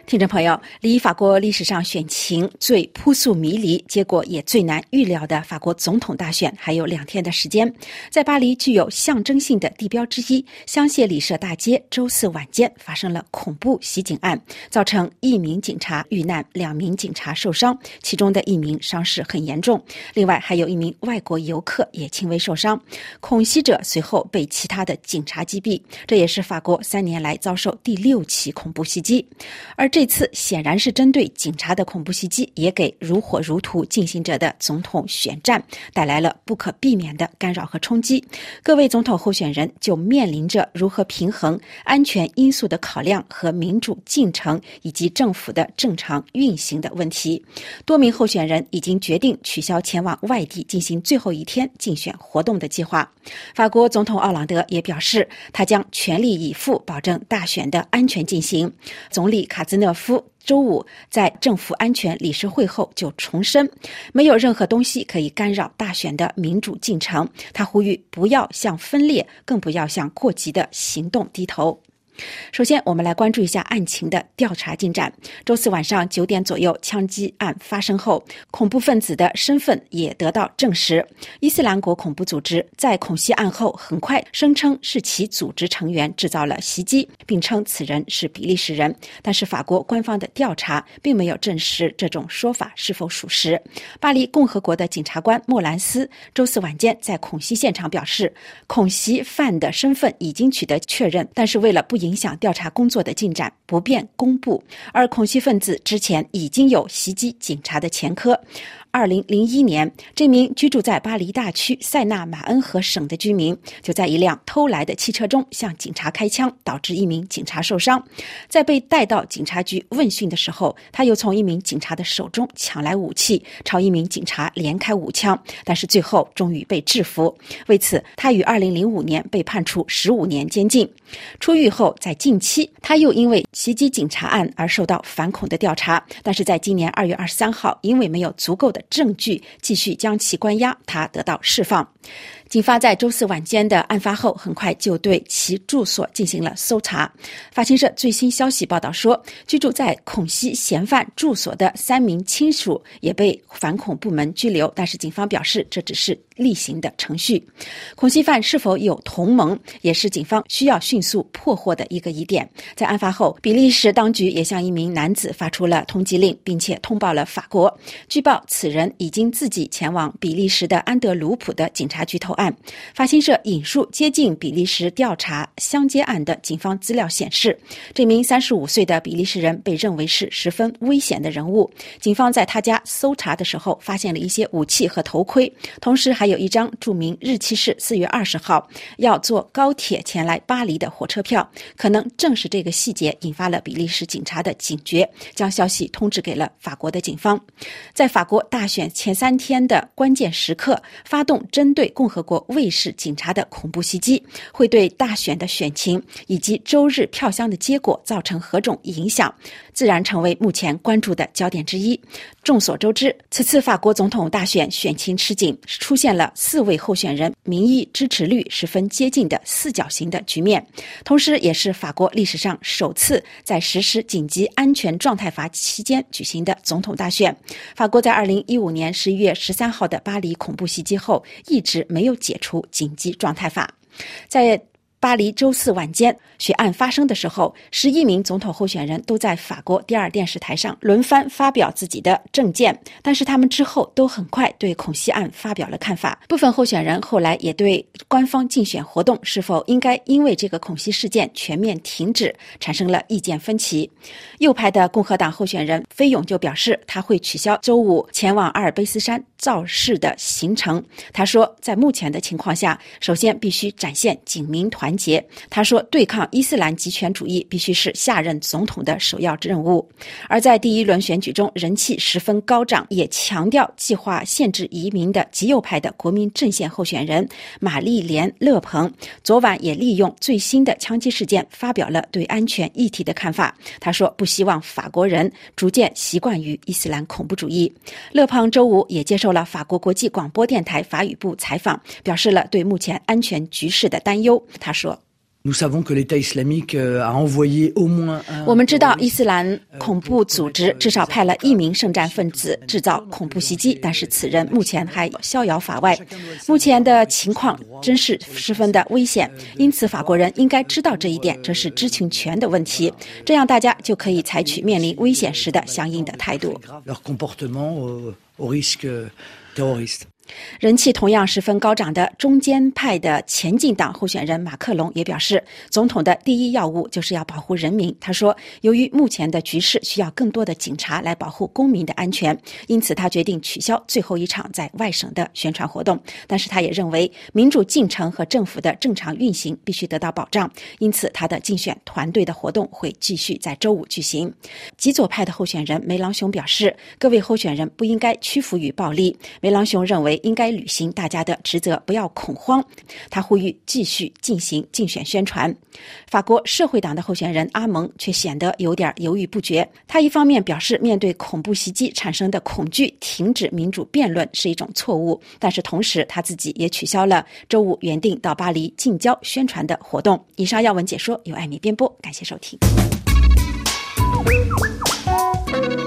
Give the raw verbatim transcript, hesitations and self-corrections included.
听众朋友，离法国历史上选情最扑朔迷离，结果也最难预料的法国总统大选还有两天的时间。在巴黎具有象征性的地标之一香榭丽舍大街，周四晚间发生了恐怖袭警案，造成一名警察遇难，两名警察受伤，其中的一名伤势很严重，另外还有一名外国游客也轻微受伤。恐袭者随后被其他的警察击毙，这也是法国三年来遭受第六起恐怖袭击。而这次显然是针对警察的恐怖袭击，也给如火如荼进行着的总统选战带来了不可避免的干扰和冲击。各位总统候选人就面临着如何平衡安全因素的考量和民主进程以及政府的正常运行的问题。多名候选人已经决定取消前往外地进行最后一天竞选活动的计划。法国总统奥朗德也表示，他将全力以赴保证大选的安全进行。总理卡兹讷夫周五在政府安全理事会后就重申，没有任何东西可以干扰大选的民主进程。他呼吁不要向分裂，更不要向过激的行动低头。首先我们来关注一下案情的调查进展。周四晚上九点左右，枪击案发生后，恐怖分子的身份也得到证实。伊斯兰国恐怖组织在恐袭案后很快声称是其组织成员制造了袭击，并称此人是比利时人，但是法国官方的调查并没有证实这种说法是否属实。巴黎共和国的检察官莫兰斯周四晚间在恐袭现场表示，恐袭犯的身份已经取得确认，但是为了不影响调查工作的进展，不便公布。而恐袭分子之前已经有袭击警察的前科。二零零一年，这名居住在巴黎大区塞纳马恩河省的居民就在一辆偷来的汽车中向警察开枪，导致一名警察受伤。在被带到警察局问讯的时候，他又从一名警察的手中抢来武器，朝一名警察连开五枪，但是最后终于被制服。为此，他于二零零五年被判处十五年监禁。出狱后，在近期他又因为袭击警察案而受到反恐的调查，但是在今年二月二十三号，因为没有足够的证据继续将其关押，他得到释放。警方在周四晚间的案发后，很快就对其住所进行了搜查。法新社最新消息报道说，居住在恐袭嫌犯住所的三名亲属也被反恐部门拘留，但是警方表示这只是例行的程序。恐袭犯是否有同盟，也是警方需要迅速破获的一个疑点。在案发后，比利时当局也向一名男子发出了通缉令，并且通报了法国。据报，此人已经自己前往比利时的安德鲁普的警察局投案。法新社引述接近比利时调查相接案的警方资料显示，这名三十五岁的比利时人被认为是十分危险的人物。警方在他家搜查的时候发现了一些武器和头盔，同时还有一张注明日期是四月二十号要坐高铁前来巴黎的火车票。可能正是这个细节引发了比利时警察的警觉，将消息通知给了法国的警方。在法国大选前三天的关键时刻，发动针对共和国卫士警察的恐怖袭击，会对大选的选情以及周日票箱的结果造成何种影响，自然成为目前关注的焦点之一。众所周知，此次法国总统大选选情吃紧，出现了四位候选人民意支持率十分接近的四角形的局面，同时也是法国历史上首次在实施紧急安全状态法期间举行的总统大选。法国在二零一五年十一月十三号的巴黎恐怖袭击后，一直没有解除紧急状态法。在巴黎周四晚间血案发生的时候，十一名总统候选人都在法国第二电视台上轮番发表自己的政见，但是他们之后都很快对恐袭案发表了看法。部分候选人后来也对官方竞选活动是否应该因为这个恐袭事件全面停止产生了意见分歧。右派的共和党候选人菲永就表示，他会取消周五前往阿尔卑斯山造势的行程。他说，在目前的情况下，首先必须展现警民团结。他说，对抗伊斯兰极权主义必须是下任总统的首要任务。而在第一轮选举中人气十分高涨，也强调计划限制移民的极右派的国民阵线候选人玛丽莲·勒庞，昨晚也利用最新的枪击事件发表了对安全议题的看法。他说，不希望法国人逐渐习惯于伊斯兰恐怖主义。勒庞周五也接受了法国国际广播电台法语部采访，表示了对目前安全局势的担忧。他说， 我们知道伊斯兰恐怖组织至少派了一名圣战分子制造恐怖袭击，但是此人目前还逍遥法外。目前的情况真是十分的危险，因此法国人应该知道这一点，这是知情权的问题，这样大家就可以采取面临危险时的相应的态度。人气同样十分高涨的中间派的前进党候选人马克龙也表示，总统的第一要务就是要保护人民。他说，由于目前的局势需要更多的警察来保护公民的安全，因此他决定取消最后一场在外省的宣传活动。但是他也认为民主进程和政府的正常运行必须得到保障，因此他的竞选团队的活动会继续在周五举行。极左派的候选人梅朗雄表示，各位候选人不应该屈服于暴力。梅朗雄认为应该履行大家的职责，不要恐慌。他呼吁继续进行竞选宣传。法国社会党的候选人阿蒙却显得有点犹豫不决。他一方面表示面对恐怖袭击产生的恐惧，停止民主辩论是一种错误，但是同时他自己也取消了周五原定到巴黎近郊宣传的活动。以上要闻解说由艾米编播，感谢收听。